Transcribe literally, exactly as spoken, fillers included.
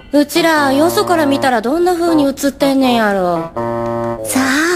うちらよそから見たらどんな風に映ってんねんやろ。 さあ